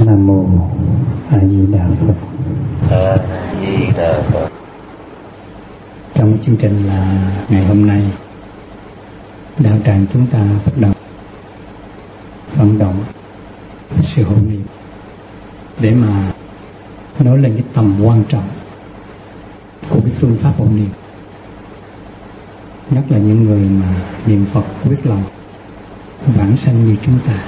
Nam mô A Di Đà Phật. A Di Đà Phật. Trong chương trình là ngày hôm nay, đạo tràng chúng ta bắt đầu vận động sự hộ niệm để mà nói lên cái tầm quan trọng của cái phương pháp hộ niệm, nhất là những người mà niệm Phật quyết lòng vãng sanh như chúng ta.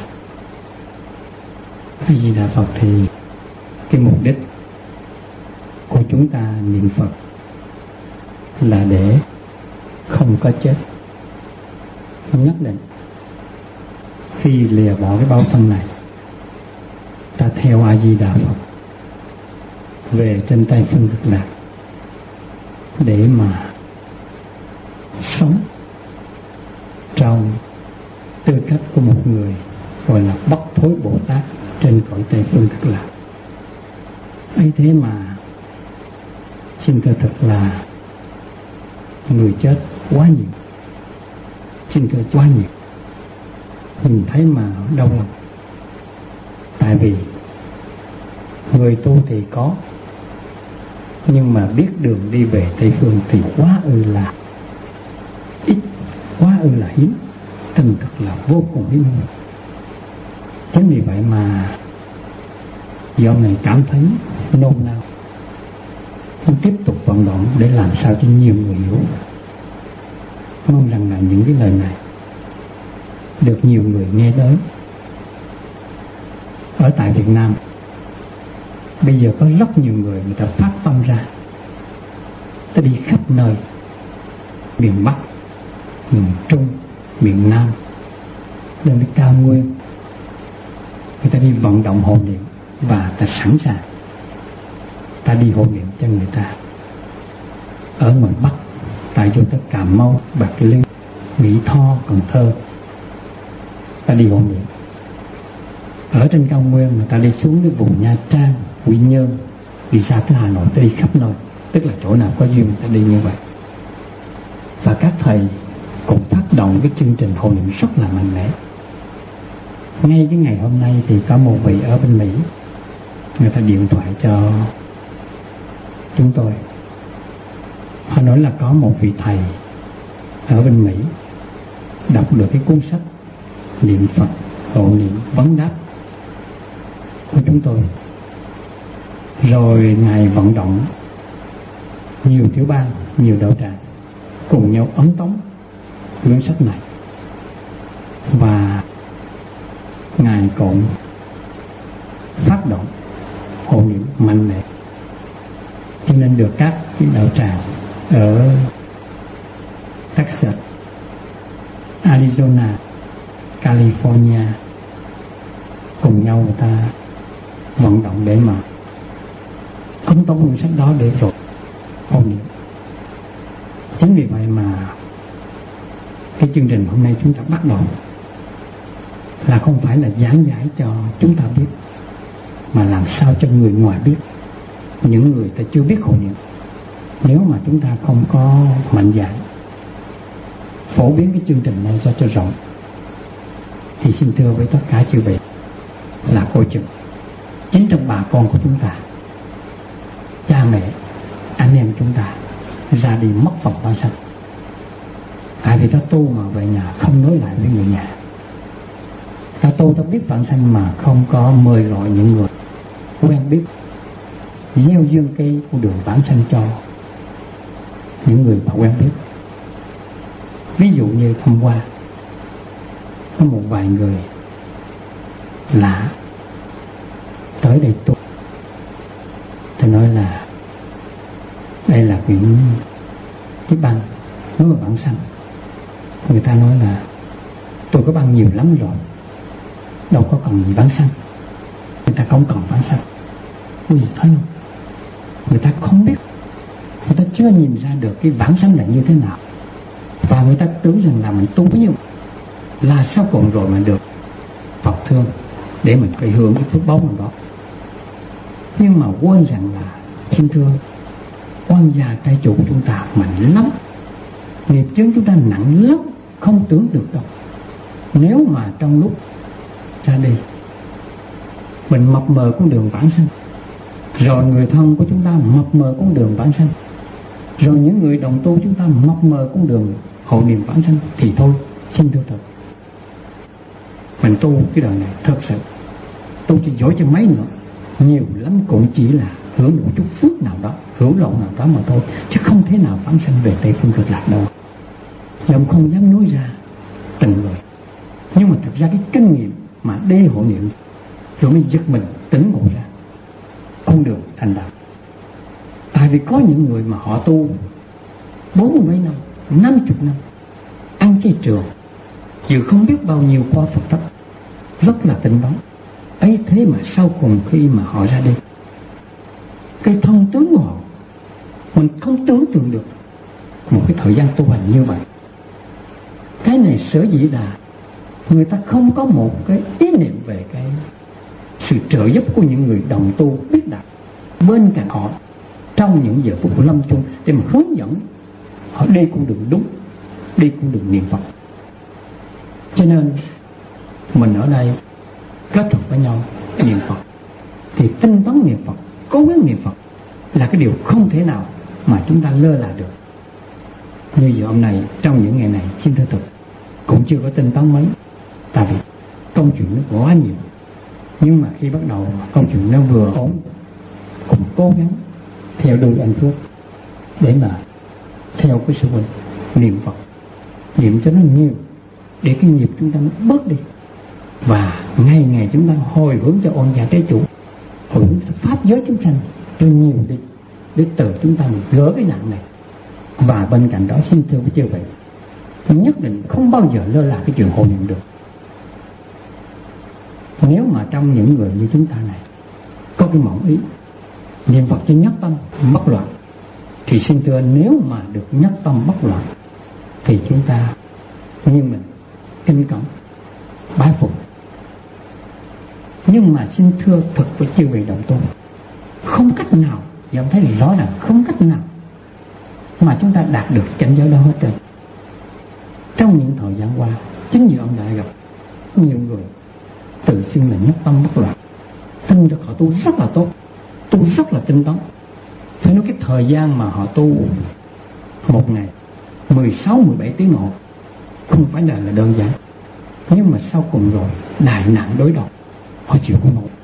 A Di Đà Phật thì cái mục đích của chúng ta niệm Phật là để không có chết. Nhất định khi lìa bỏ cái báo thân này, ta theo A Di Đà Phật về trên Tây Phương Cực Lạc để mà sống trong tư cách của một người gọi là Bất Thối Bồ Tát trên cõi Tây Phương Cực Lạc. ấy thế mà xin thưa thật là người chết quá nhiều, xin thưa quá nhiều, nhìn thấy mà đau lòng. Tại vì người tu thì có, nhưng mà biết đường đi về Tây Phương thì quá ư là ít, quá ư là hiếm, thật là vô cùng hiếm. Chính vì vậy mà do này cảm thấy nôn nao, không tiếp tục vận động để làm sao cho nhiều người hiểu. Mong rằng là những cái lời này được nhiều người nghe tới. Ở tại Việt Nam bây giờ có rất nhiều người ta phát tâm ra, ta đi khắp nơi, miền Bắc, miền Trung, miền Nam, lên đến cao nguyên, người ta đi vận động hộ niệm và ta sẵn sàng ta đi hộ niệm cho người ta. Ở ngoài Bắc, tại chỗ ta Cà Mau, Bạc Liêu, Mỹ Tho, Cần Thơ, ta đi hộ niệm. Ở trên cao nguyên người ta đi xuống cái vùng Nha Trang, Quy Nhơn, đi xa tới Hà Nội, ta đi khắp nơi, tức là chỗ nào có duyên ta đi như vậy. Và các thầy cũng phát động cái chương trình hộ niệm rất là mạnh mẽ. Ngay cái ngày hôm nay thì có một vị ở bên Mỹ, người ta điện thoại cho chúng tôi. Họ nói là có một vị thầy ở bên Mỹ đọc được cái cuốn sách niệm Phật hộ niệm vấn đáp của chúng tôi, rồi ngài vận động nhiều tiểu bang, nhiều đạo tràng cùng nhau ấn tống cuốn sách này, và ngài cũng phát động hộ niệm mạnh mẽ, cho nên được các đạo tràng ở Texas, Arizona, California cùng nhau người ta vận động để mà ấn tống cuốn sách đó để rồi hộ niệm. Chính vì vậy mà cái chương trình hôm nay chúng ta bắt đầu là không phải là giảng giải cho chúng ta biết, mà làm sao cho người ngoài biết, những người ta chưa biết hộ niệm. Nếu mà chúng ta không có mạnh dạn phổ biến cái chương trình này cho rộng, thì xin thưa với tất cả chư vị là coi chừng chính trong bà con của chúng ta, cha mẹ, anh em chúng ta ra đi mất Phật vãng sanh. Tại vì ta tu mà về nhà không nói lại với người nhà, ta tu ta biết vãng sanh mà không có mời gọi những người quen biết, gieo dương cây của đường vãng sanh cho những người mà quen biết. Ví dụ như hôm qua có một vài người lạ tới đây tu, tôi nói là đây là cái băng nói về vãng sanh. Người ta nói là tôi có băng nhiều lắm rồi, đâu có cần gì vãng sanh, người ta không cần vãng sanh. Ui, thấy không? Người ta không biết, người ta chưa nhìn ra được cái vãng sanh là như thế nào, và người ta tưởng rằng là mình tu với nhau là sau cùng rồi mình được Phật thương để mình phải hưởng cái phước báu nào đó. Nhưng mà quên rằng là, xin thưa, quan gia trai chủ của chúng ta mạnh lắm, nghiệp chướng chúng ta nặng lắm, không tưởng được đâu. Nếu mà trong lúc ra đi mình mập mờ con đường vãng sanh, rồi người thân của chúng ta mập mờ con đường vãng sanh, rồi những người đồng tu chúng ta mập mờ con đường hộ niệm vãng sanh, thì thôi, xin thưa thật, mình tu cái đời này thật sự tu chỉ giỏi cho mấy nữa, nhiều lắm cũng chỉ là hưởng một chút phước nào đó, hưởng lộ nào đó mà thôi, chứ không thể nào vãng sanh về Tây Phương Cực Lạc đâu. Ông không dám nói ra từng lời, nhưng mà thực ra cái kinh nghiệm mà đi hộ niệm rồi mới giật mình tỉnh ngộ ra con đường thành đạo. Tại vì có những người mà họ tu 40 mấy năm, 50 năm, ăn chay trường, dù không biết bao nhiêu qua Phật pháp, rất là tinh tấn, ấy thế mà sau cùng khi mà họ ra đi, cái thông tướng của họ mình không tưởng tượng được một cái thời gian tu hành như vậy. Cái này sở dĩ là người ta không có một cái ý niệm về cái sự trợ giúp của những người đồng tu biết đạo bên cạnh họ trong những giờ phút lâm chung, để mà hướng dẫn họ đi con đường đúng, đi con đường niệm Phật. Cho nên mình ở đây kết hợp với nhau niệm Phật, thì tinh tấn niệm Phật, cố gắng niệm Phật là cái điều không thể nào mà chúng ta lơ là được. Như giờ hôm nay, trong những ngày này, xin thưa thật, cũng chưa có tinh tấn mấy, tại vì công chuyện nó quá nhiều. Nhưng mà khi bắt đầu công chuyện nó vừa ổn, cũng cố gắng theo đuổi anh Phước để mà theo cái sự niệm Phật, niệm cho nó nhiều, để cái nghiệp chúng ta nó bớt đi, và ngày ngày chúng ta hồi hướng cho ôn gia trái chủ, hồi hướng cho pháp giới chúng sanh cho nhiều đi, để từ chúng ta gỡ cái nặng này. Và bên cạnh đó xin thưa với chư vị, nhất định không bao giờ lơ là cái chuyện hộ niệm được. Nếu mà trong những người như chúng ta này có cái mộng ý niệm Phật cho nhất tâm bất loạn, thì xin thưa nếu mà được nhất tâm bất loạn thì chúng ta như mình kinh cẩn bái phục. Nhưng mà xin thưa thật với chư vị đồng tu, không cách nào, và ông thấy rõ ràng không cách nào mà chúng ta đạt được cảnh giới đó hết trơn. Trong những thời gian qua, chính như ông đã gặp nhiều người tự xưng là nhất tâm bất loạn, tin được họ tu rất là tốt, tu rất là tinh tấn. Phải nói cái thời gian mà họ tu một ngày 16-17 tiếng một không phải là đơn giản. Nhưng mà sau cùng rồi đại nạn đối đầu, họ chịu không nổi.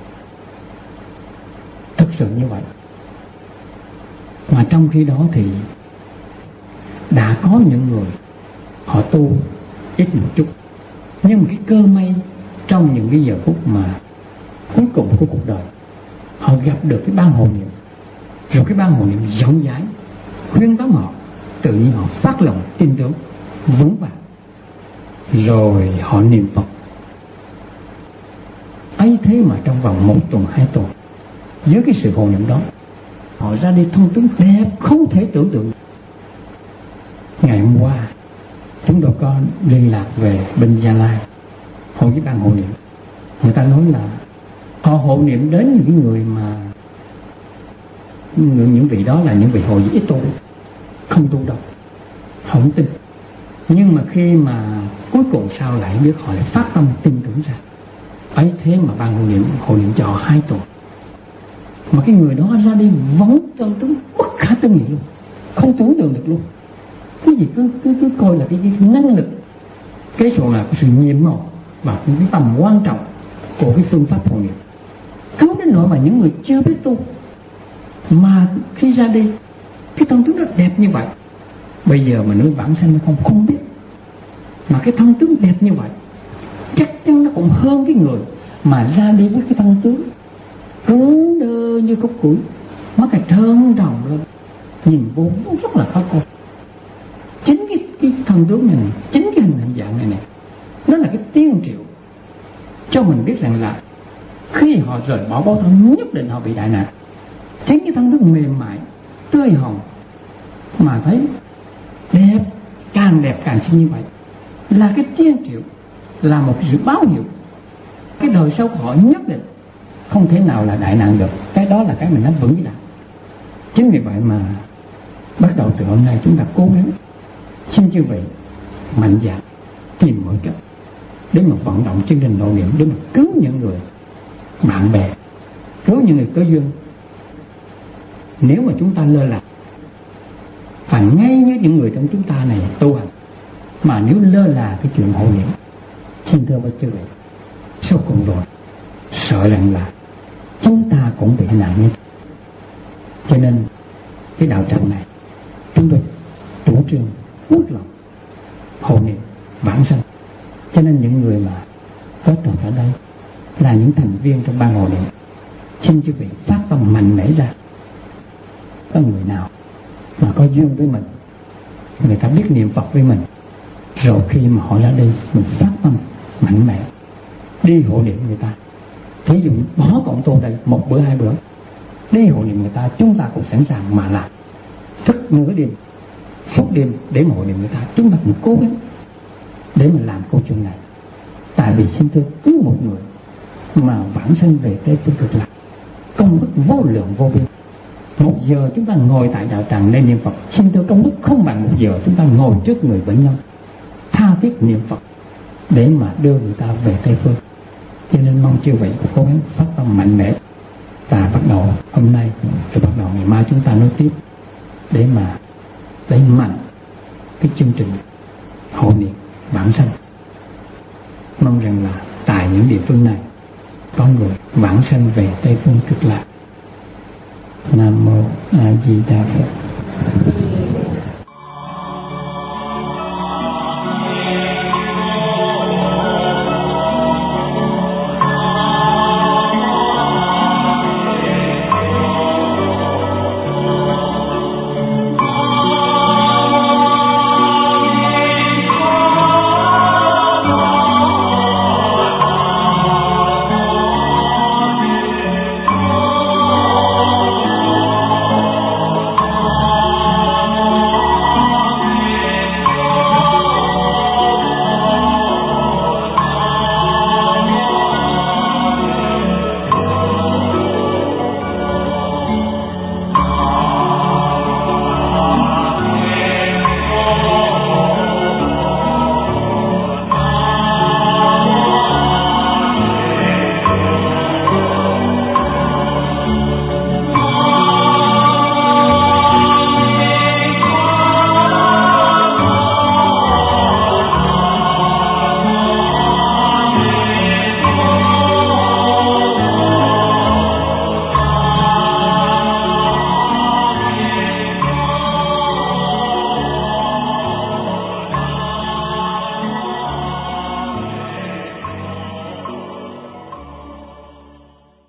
Thật sự như vậy. Mà trong khi đó thì đã có những người họ tu ít một chút, nhưng mà cái cơ may trong những cái giờ phút mà cuối cùng của cuộc đời, họ gặp được cái ban hộ niệm, rồi cái ban hộ niệm rộng rãi khuyên tóm họ, tự nhiên họ phát lòng tin tưởng vững vàng, rồi họ niệm Phật. Ấy thế mà trong vòng 1 tuần 2 tuần, với cái sự hộ niệm đó, họ ra đi thông tướng đẹp không thể tưởng tượng. Ngày hôm qua chúng tôi có liên lạc về bên Gia Lai, hội với ban hộ niệm. Người ta nói là họ hộ niệm đến những người mà những vị đó là những vị hội ít tu, không tu đâu, không tin. Nhưng mà khi mà cuối cùng sao lại biết họ lại phát tâm tin tưởng ra. Ấy thế mà ban hộ niệm cho họ 2 tuần, mà cái người đó ra đi vẫn tương tướng bất khả tư nghị luôn, không tưởng tượng được luôn. Cái gì cứ coi là cái năng lực, cái số là cái sự nhiệm màu và cái tầm quan trọng của cái phương pháp hộ niệm. Cứ đến nỗi mà những người chưa biết tu mà khi ra đi cái thân tướng nó đẹp như vậy, bây giờ mà nói vãng sanh không biết, mà cái thân tướng đẹp như vậy chắc chắn nó cũng hơn cái người mà ra đi với cái thân tướng cứng đơ như cốc củi, mắt cái trơn tròn lên, nhìn vô rất là khó coi. Chính cái thân tướng này, chính cái hình dạng này nó là cái tiên triệu cho mình biết rằng là khi họ rời bỏ báo thân nhất định họ bị đại nạn. Chính cái thân tướng mềm mại tươi hồng mà thấy đẹp càng xinh như vậy là cái tiên triệu, là một sự báo hiệu cái đời sau của họ nhất định không thể nào là đại nạn được. Cái đó là cái mình nắm vững cái đạo. Chính vì vậy mà bắt đầu từ hôm nay chúng ta cố gắng, xin chư vị mạnh dạn tìm mọi cách để mà vận động chương trình hộ niệm, để mà cứu những người bạn bè, cứu những người có duyên. Nếu mà chúng ta lơ là, và ngay như những người trong chúng ta này tu hành, mà nếu lơ là cái chuyện hộ niệm, xin thưa với chư vị, sau cùng rồi sợ rằng là chúng ta cũng bị nạn như thế. Cho nên cái đạo tràng này chúng tôi chủ trương quyết lòng hộ niệm vãng sanh. Cho nên những người mà có mặt ở đây là những thành viên trong ban hộ niệm, xin chư vị phát tâm mạnh mẽ ra. Có người nào mà có duyên với mình, người ta biết niệm Phật với mình, rồi khi mà họ ra đây, mình phát tâm mạnh mẽ đi hộ niệm người ta. Thí dụ bỏ cộng tu đây 1 bữa 2 bữa, đi hộ niệm người ta, chúng ta cũng sẵn sàng mà làm thức nửa đêm phút đêm để mà hộ niệm người ta. Chúng ta cũng cố gắng để mình làm câu chuyện này. Tại vì xin thưa, cứ một người mà vãng sanh về Tây Phương Cực Lạc, công đức vô lượng vô biên. 1 giờ chúng ta ngồi tại đạo tràng nên niệm Phật, xin thưa công đức không bằng 1 giờ chúng ta ngồi trước người bệnh nhân tha thiết niệm Phật để mà đưa người ta về Tây Phương. Cho nên mong chư vị cố gắng phát tâm mạnh mẽ. Và bắt đầu hôm nay, rồi bắt đầu ngày mai chúng ta nói tiếp để mà đẩy mạnh cái chương trình hộ niệm vãng sanh. Mong rằng là tại những địa phương này có người vãng sanh về Tây Phương Cực Lạc. Nam mô A Di Đà Phật.